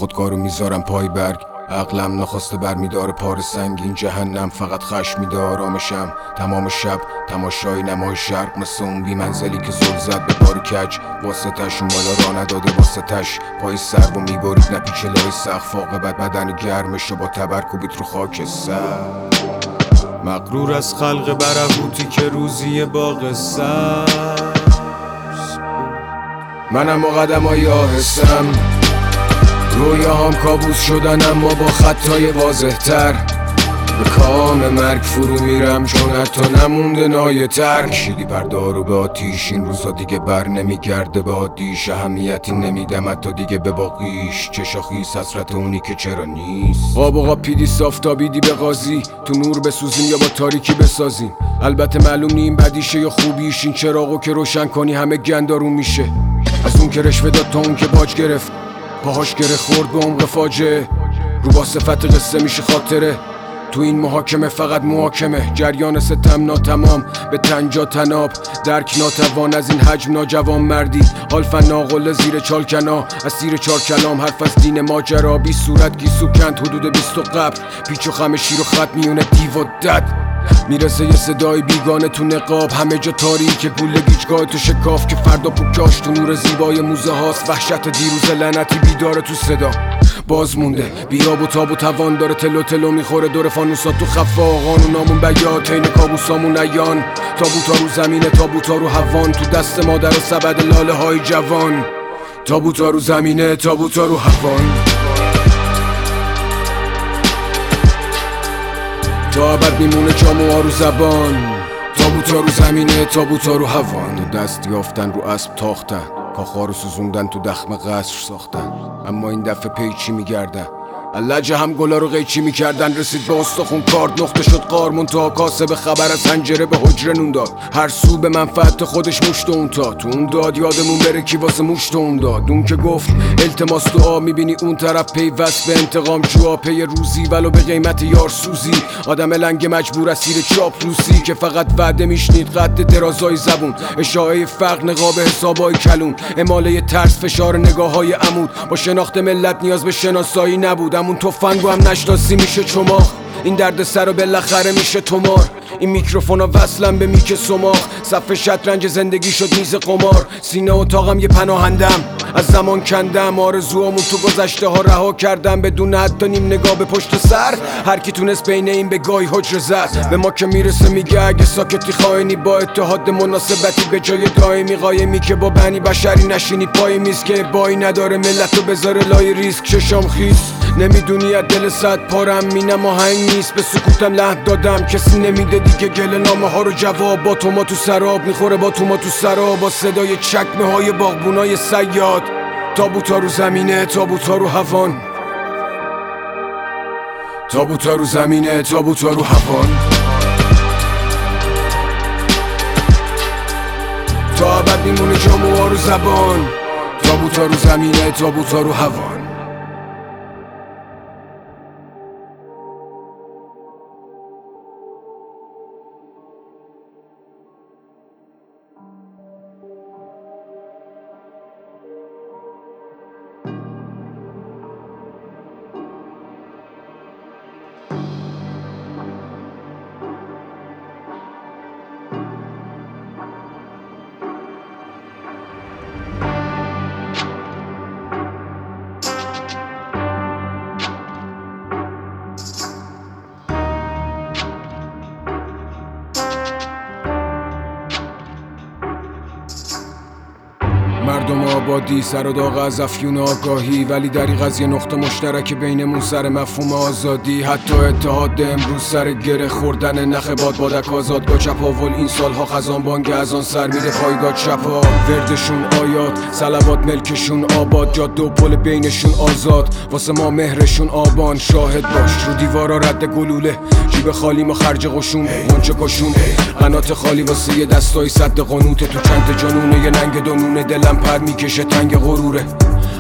خودکارو میذارم پای برگ. عقلم نخواسته برمیداره پار سنگین جهنم. فقط خشم میده آرامشم تمام شب. تماشای نمای شرق مثل اون بی منزلی که زل زد به بار کج. واسه تش اون بالا را نداده واسه تش. پای سر و میبارید نپیچه لای سقف. عاقبت بدن گرمشو با تبر کوبید رو خاک سر. مغرور از خلق برهوتی که روزی باغ سبز. منم و قدمای آهستم رویاهام کابوس شدن اما با خطای واضح تر. به کام مرگ فرو میرم چون حتی نمونده نای تر. کشیدی پردارو به آتیش این روزا دیگه بر نمیگرده به عادیش. اهمیتی نمیدم حتی دیگه به باقیش. چشا خیس حسرت اونی که چرا نیست. قاب و قاپیدی صافتابیدی به قاضی. تو نور بسوزیم یا با تاریکی بسازیم. البته معلوم نیم بدیشه یا خوبیش. این چراغو که روشن کنی همه گندارون میشه. از اون که رشوه داد تا اون که باج گرفت. پاهاش گره خورد به عمق فاجعه. رو با صفت قصه میشه خاطره. تو این محاکمه فقط محاکمه. جریان ستم ناتمام به تنجا تناب. درک ناتوان از این حجم ناجوان مردی. حال ناقل زیر چالکنا اسیر چار کلام. حرف از دین ماجرا بی صورت گیسو کند حدود 20 قبل. پیچ و خم شیر و خط میونه دیو و دد. میرسه یه صدای بیگانه تو نقاب. همه جا تاریکه گوله گیجگاه تو شکاف. که فردا پوکاش تو نور زیبای موزه هاست. وحشت دیروز لعنتی بیداره تو صدا. باز مونده بیاب و تاب و توان داره. تلو تلو میخوره دور فانوسات تو خفا. قانونامون بیات عین کابوسامون عیان. تابوتا رو زمینه تابوتا رو هوان. تو دست مادر و سبد لاله های جوان. تابوتا رو زمینه تابوتا رو هوان. تا ابد میمونه جاموها رو زبان. تابوتا رو زمینه تابوتا رو هوان. دست یافتن رو اسب تاختن. کاخا رو سوزوندن تو دخم قصر ساختن. اما این دفعه پیچی میگردن. اللجه هم گلا رو قیچی میکردن. رسید به استخون کارد نقطه شد قار. منتها کاسه به خبر از حنجره به حجره نون داد. هر سو به منفعت خودش مشت اون تا. تو اون داد یادمون بره کی واسه مشت اون داد. اون که گفت التماس دعا. میبینی اون طرف پیوست به انتقام جوا. پی روزی ولو به قیمت یار سوزی. آدم لنگ مجبور اسیر چاپلوسی. که فقط وعده میشنید قد درازای زبون. اشاعه فقر نقاب حسابای کلون. اماله ترس فشار نگاههای عمود. با شناخت ملت نیاز به شناسایی نبود. همون تفنگو هم نشناسی میشه چماخ. این درد سر و بالاخره میشه تمار. این میکروفونا وصلم به میک سماخ. صف شطرنج زندگی شد میز قمار. سینه اتاقم یه پناهندم. از زمان کندم آرزوامون تو گذشته ها رها کردم. بدون حتی نیم نگاه به پشت سر. هر کی تونست بین این به گاهی حجره زد. به ما که میرسه میگه اگه ساکتی خائنی. با اتحاد مناسبتی به جای دائمی. قایمی که با بنی بشری نشینی پای میز. که بایی نداره ملتو بذاره لای ریسک. چشام خیس نمیدونی از دل صد پارم. مینم آهنگ نیست به سکوتم لحن دادم. کسی نمیده دیگه گله نامه ها رو جواب. با تو ما تو سراب میخوره با تو ما تو سراب. با صدای چکمه های باغبونای صیاد. تابوتا رو زمینه تابوتا رو هوان. تابوتا رو زمینه تابوتا رو هوان. تا ابد میمونه جاموها رو زبان. تابوتا رو زمینه تابوتا رو هوان. مردم آبادی سر و داغ از افیون آگاهی. ولی دریغ از یه نقطه مشترک بینمون سر مفهوم آزادی. حتی اتحاد امروز سر گره خوردن نخ بادک آزادگاه چپاول. این سالها خزان بانگ از آن سر میره پایگاه چپا. وردشون آیات صلوات ملکشون آباد. جاده و پل بینشون آزاد. واسه ما مهرشون آبان. شاهد باش رو دیوارا رد گلوله. جیب خالی ما خرج قشون غنچه کشون. قنات خالی واسه یه دستای صد قنوته. تو چند جانونه یه ننگ دونونه. دلم پر میکشه تنگ غروره.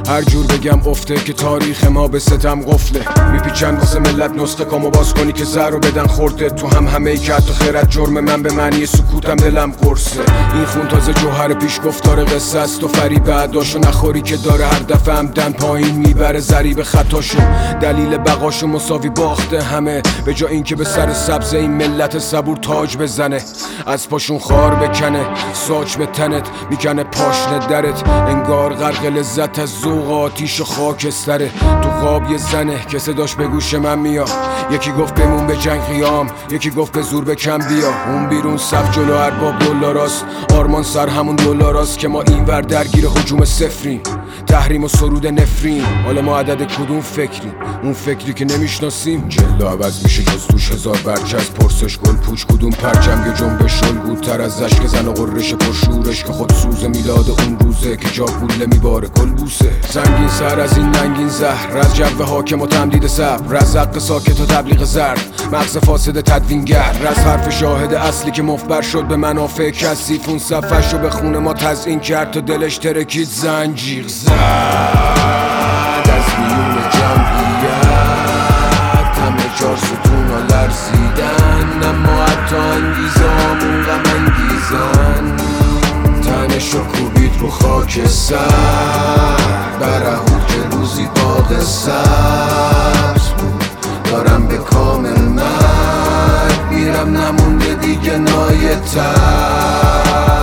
هر جور بگم افته که تاریخ ما به ستم قفله. میپیچن واسه ملت نسخه کامو باز کنی که زهرو بدن خورده. تو هم همه ای که حتی خیرت جرم من به معنی سکوتم دلم قرصه. این خون تازه جوهر پیش گفتار قصه است و فریب بعداشو نخوری که داره هر دفعه همدن پایین میبره ضریب خطاشو. دلیل بقاشو مساوی باخته همه، به جا این که به سر سبز این ملت صبور تاج بزنه. از پاشون خار بکنه ساج به تنت میکنه پاشنه درت. انگار غرق لذت از ذوق آتیش و خاکستره. تو خواب یه زنه که صداش به گوش من میاد. یکی گفت بمون به جنگ قیام، یکی گفت به زور بکن بیا. اون بیرون صف جلو ارباب دلاراست، آرمان سر همون دلاراست که ما اینور درگیر هجوم صفریم. تحریم و سرود نفرین، حالا ما عدد کدوم فکریم؟ اون فکری که نمیشناسیم. جلو عوض میشه جز توش هزار برچز. پرسش گل پوچ کدوم پرچم یه جنبش الگوتر از اشک زن و قررش پرشورش که خود سوز میلاد اون روزه که جا گوله میباره کل بوسه. زنگین سر از این ننگین زهر، از جو حاکم و تمدید صبر، از حق ساکت و تبلیغ زرد، مغز فاسد تدوینگر، از حرف شاهد اصلی که مفبر شد به منافع کثیف. اون صفحشو به خون ما تزیین کرد تا دلش ترکید زنجیر زد از بیون جمعیت. همه چار ستون ها لرزیدن، اما حتی انگیزه همون غم انگیزن. تنشو کوبید رو خاک سر برهود که روزی باغ سبز بود. دارم به کام مرگ میرم، نمونده دیگه نایتر.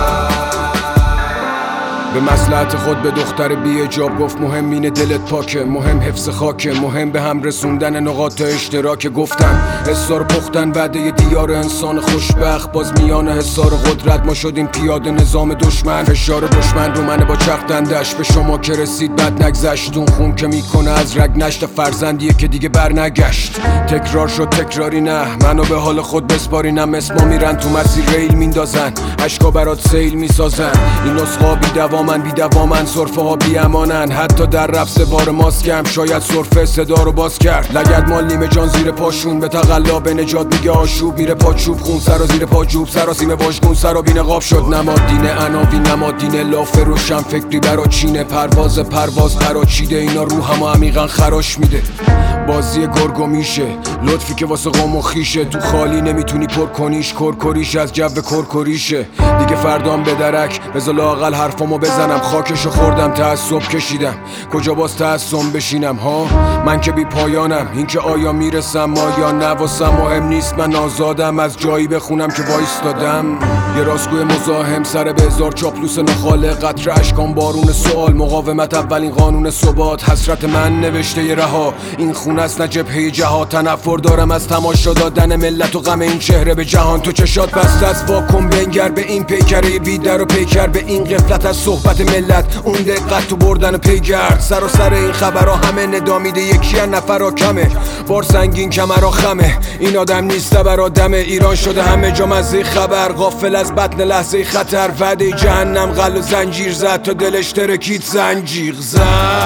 به مصلحت خود به دختر بی حجاب گفت مهم اینه دلت پاکه، مهم حفظ خاکه، مهم به هم رسوندن نقاط اشتراک. گفتن حسار پختن وعده دیار انسان خوشبخت، باز میان حسار قدرت ما شدیم پیاده نظام دشمن. فشار دشمن رو منه با چختندش، به شما که رسید بد نگذشت. اون خون که میکنه از رگ نشت فرزندیه که دیگه برنگشت. تکرار شد تکراری نه، منو به حال خود بسپارینم. اسما میرن تو مسیر ریل میندازن، اشکا برات سیل میسازن. این نسخا بیدوامن صرفه ها بیامانن. حتی در رفس بار ماسکم شاید صرفه صدا رو باز کرد. لگد مال نیمه جان زیر پاشون، به تقلا به نجات میگه آشوب. میره پاچوب خون سرا زیر پا جوب، سراسیمه واژگون سرا بی نقاب شد. نماد دین عناوین، نماد دین لاف روشن فکری برا چینه. پرواز برا چیده، اینا روحمو عمیقا خراش میده. بازی گرگو میشه لطفی که واسه قوم و خیشه. تو خالی نمیتونی پر کنیش، کرکریش از جو کرکریشه. دیگه فردام به درک بذار لااقل حرفامو بزنم. خاکشو خوردم تعصب کشیدم، کجا باز تعصب بشینم ها؟ من که بی پایانم، این که آیا میرسم آیا نه واسم مهم نیست. من آزادم از جایی بخونم که وایستادم. یه راستگوی مزاحم سر به هزار چاپلوس نخاله. قطره اشکان بارون سوال، مقاومت اولین قانون ثبات. حسرت من نوشته ی رها، این خون است نه جبهه جهاد. تنفر دارم از تماشا دادن ملت و غم این چهره به جهان. تو چشات بسته از واکن بنگر به این پیکره بیدر و پیکر به این غفلت از صحبت ملت. اون دقت تو بردن پیگرد، سر و سر این خبرها همه ندامیده. یکی از نفرها کمه، بار سنگین کمرها خمه. این آدم نیست برا دمه، ایران شده همه جا مزه خبر. غافل از بطن لحظه خطر، وعده جهنم غل و زنجیر زد تا دلش ترکید زنجیر زد.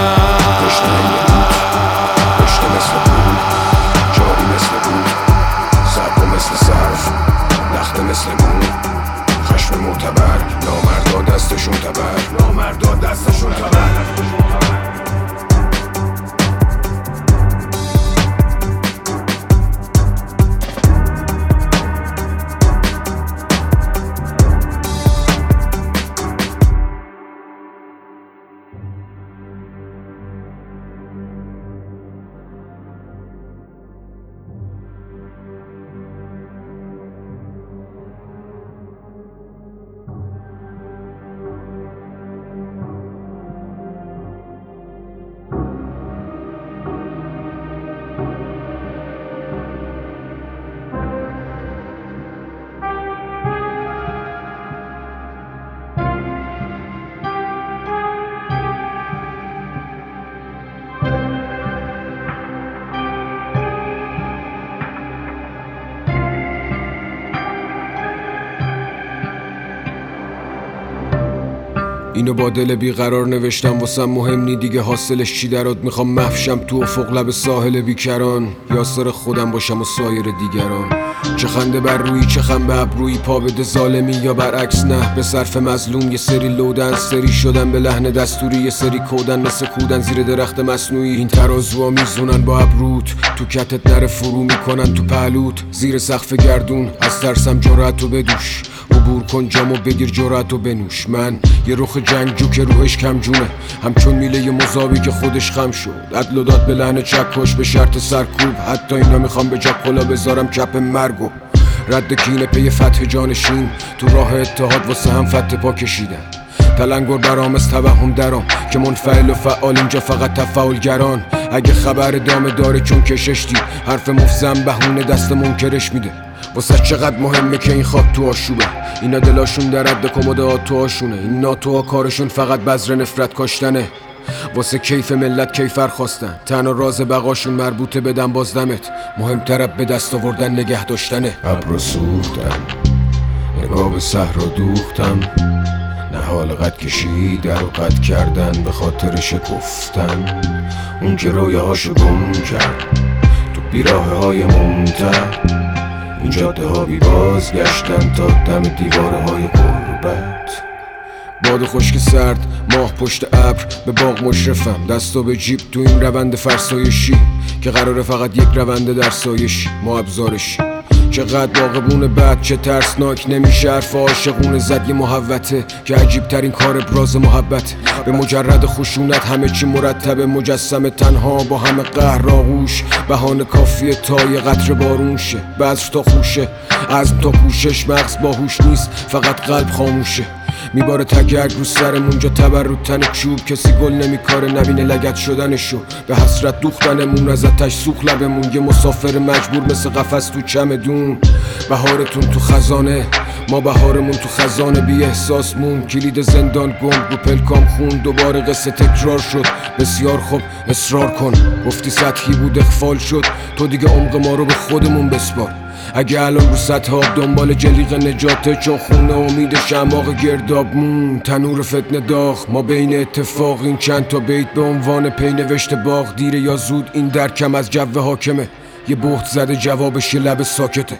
پشت مثل بود، جاری مثل بود، سرکو مثل صرف، لخته مثل بود. خشم معتبر، نامردا دستشون تبر، نامردا دستشون تبر. اینو با دل بیقرار نوشتم واسم مهم نی دیگه حاصلش چی درات. میخوام محشم تو افق لب ساحل بیکران، یاسر خودم باشم و سایر دیگران. چه خنده بر روی چه خم به ابروی، پا بده ظالمی یا برعکس نه به صرف مظلوم. یه سری لودن سری شدن به لحن دستوری، یه سری کودن مثل کودن زیر درخت مصنوعی. این ترازوها میزونن با ابروت، تو کتت نره فرو میکنن تو پهلوت. زیر سقف گردون از ترسم جرأتو بدوش، عبور کن جامو بگیر جرأتو بنوش. من یه رخ جنگجو که روحش کم جونه، همچون میله مذابی که خودش خم شد. عدل و داد به لحن چکش به شرط سرکوب، حتی اینا میخوام به جا کلا بذارم کپ مرگو. رد کینه پی فتح جانشین، تو راه اتحاد واسه هم فتح پا کشیدن. تلنگر برام از توهم درام که منفعل و فعال اینجا فقط تفاعلگران. اگه خبر دامه داره چون کشش دید، حرف مفزم بهونه دست منکرش میده. واسه چقدر مهمه که این خاک تو آشوبه، اینا دلاشون در رد کمدات تو آشونه. این ناتوها کارشون فقط بذر نفرت کاشتنه، واسه کیف ملت کیفر خواستن. تنها راز بقاشون مربوطه بدن بازدمت، مهمتر به دست آوردن نگه داشتنه. ابرو سوختم نگاه به صحرا دوختم، نهال قد کشیدن و قد کردن به خاطر شکفتن. اون که رویاهاشو گم کرد تو بیراه های ممتد، این جاده ها بی بازگشتن تا دم دیواره های غربت. باد خشک سرد ماه پشت ابر به باغ مشرفم، دستو به جیب تو این روند فرسایشی که قراره فقط یک رونده در سایشی ما ابزارشی. چقدر باغبون بد چه ترسناک، نمیشه حرف عاشقونه زد. یه محوته که عجیب ترین کار ابراز محبت، به مجرد خشونت همه چی مرتبه. مجسم تنها با همه قهر آغوش، بهانه کافیه تا یه قطره بارون شه. بذر تا خوشه عزم تا کوشش، مغز باهوش نیست فقط قلب خاموشه. میباره تگرگ رو سرمون جا تبر رو تن چوب، کسی گل نمیکاره نبینه لگد شدنشو. به حسرت دوختنمون از آتش سوخت لبمون، یه مسافر مجبور مثل قفس تو چمدون. بهارتون تو خزانه ما بهارمون تو خزانه، بی احساس مون کلید زندان گم رو پلکام خون. دوباره قصه تکرار شد بسیار خوب اصرار کن، گفتی سطحی بود اخفال شد، تو دیگه عمق ما رو به خودمون بسپار. اگه الان رو سطح آب دنبال جلیق نجاته، چون خونه امید شماغ گرداب مون. تنور فتنه داغ ما بین اتفاق، این چند تا بیت به عنوان پی نوشته باغ. دیره یا زود این درکم از جو حاکمه، یه بهت زده جوابش یه لب ساکته.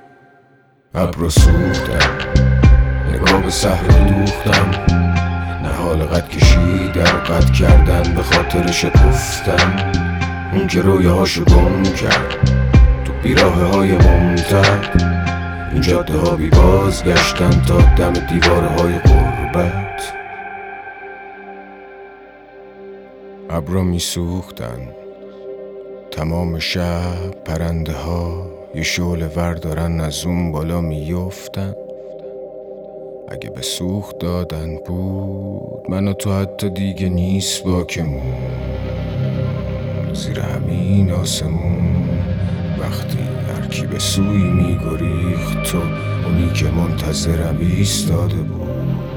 ابرو سوختم نگاه به صحرا دوختم، نهال قد کشیدن و قد کردن به خاطر شکفتن. اون که رویاهاشو گم کرد تو بیراه های ممتد، این جاده ها بی بازگشتن تا دم دیواره های غربت. ابرا می سوختن تمام شب، پرنده ها یه شعله ور دارن از اون بالا میفتن. اگه به سوخت دادن بود من و تو حتی دیگه نیست باکمون. زیر همین آسمون وقتی هرکی به سوی میگریخت، تو اونی که منتظرم ایستاده بود،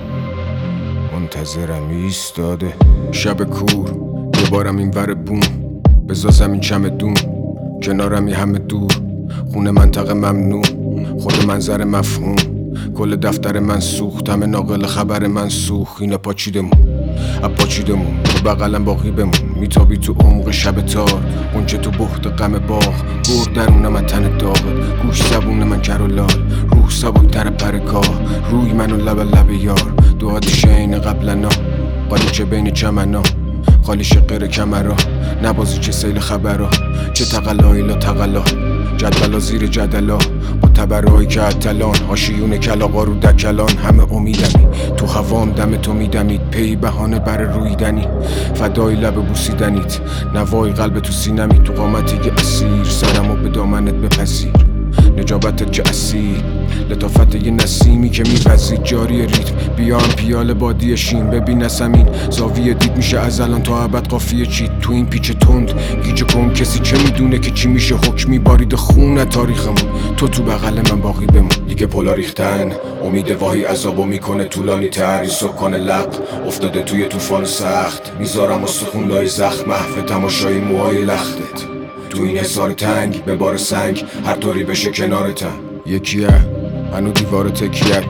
منتظرم ایستاده. شب کور دوبارم این ور بوم، بزا زمین چمدون کنارم یه همه دور. خونه منطقه ممنوع، خود منظر مفهوم. کل دفتر من سوخت، همه ناقل خبر من سوخت. اینا پاچیدمون اپاچیدمون تو بغلم باقی بمون. میتابی تو عمق شب تار، اونچه تو بحت غم باغ. برد درونم از تن داغت، گوش زبون من کر و لال. روح سبک تر پرکاه، روی منو لب یار. دو آتیش عین قبلنا، قالیچه بین چمنا. خالی شقیر کمرا، نبازی چه سیل خبرا. چه تقلایی لا تقلا، جدولا زیر جدلا. با تبرهایی که اتلان، آشیون کلاغا رو دکلان. همه امیدمی تو هوام دم تو میدمید، پی بهانه بر رویدنی. فدای لب بوسیدنیت، نوای قلب تو سینمی. تو قامتی که اسیر، سرمو به دامنت بپذیر. نجابتت که اصیل، لطافت یه نسیمی که میوزید جاری ریتم. بیام پیاله بادی شین، ببین زمین زاویه دید میشه از الان تا ابد قافیه چید. تو این پیچ تند گیج کن، کسی چه میدونه که چی میشه. حکمی بارید خون تاریخمون، تو بغل من باقی بمون. دیگه پولا ریختن، امید واهی عذابو میکنه طولانی تر. این سکان لب افتاده توی طوفان سخت، میذارم استخون لای زخم. محو تماشای موهای لختت تو این حصار تنگ، به بار سنگ هر طوری بشه کنارتم. یکیه هنو دیوار تکیه،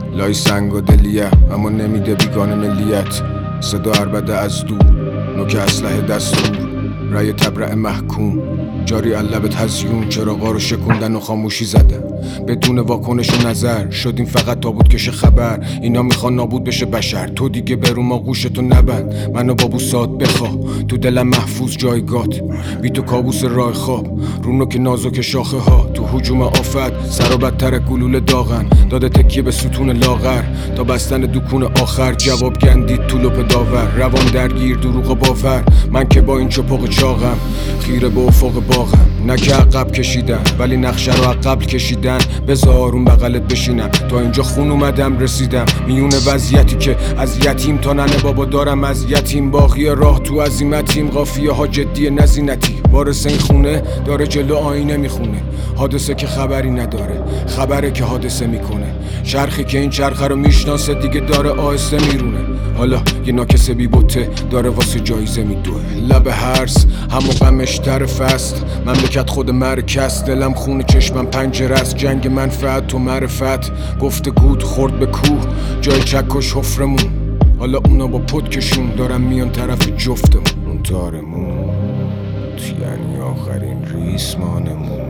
لای سنگ و دلیه اما نمیده بیگانه ملیت. صدا عربده از دور، نوک اسلحه دستور، رای تبرع محکوم جاری لب تزیون. چراغا رو شکوندن و خاموشی زدن بدون واکنش و نظر. شدیم فقط تابوت کش خبر. اینا میخوان نابود بشه بشر. تو دیگه برو ما گوشتو نبند. منو با بوسات بخواه تو دلم محفوظ جایگات. بی تو کابوس راه خواب رونو که نازک شاخه ها. تو هجوم آفت سر و بدتر گلوله داغن. داده تکیه به ستون لاغر تا بستن دکون آخر. جواب گندید تو لپ داور. روان درگیر دروغ و باور. من که با این چپاق چاقم خیره به افق باغم. نه که عقب کشیدم ولی نقشه رو عقب کشیدن. بذار اون بغلت بشینم تا اینجا خون اومدم رسیدم. میون وضعیتی که از یتیم تا ننه بابا دارم از یتیم. باقی راه تو عزیمتیم قافیه ها جدی نزینتی. وارث این خونه داره جلو آینه میخونه. حادثه که خبری نداره خبره که حادثه میکنه. چرخی که این چرخه رو میشناسه دیگه داره آهسته میرونه. حالا یه ناکسه بی بوته داره واسه جایزه میدوه. لب هرس همو غمش طرف است. مملکت خود مرکز. دلم خونه چشمم پنجره است. جنگ منفعت تو معرفت. گفته گود خورد به کوه جای چکش حفرمون. حالا اونا با پدکشون دارن میان طرف جفتمون. اون تارمون یعنی آخرین ریسمانمون.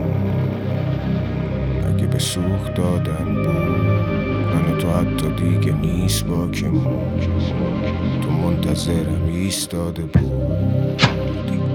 اگه به سوخت دادن بود من تو حتی دیگه نیست باکمون. تو منتظرم ایستاده بود.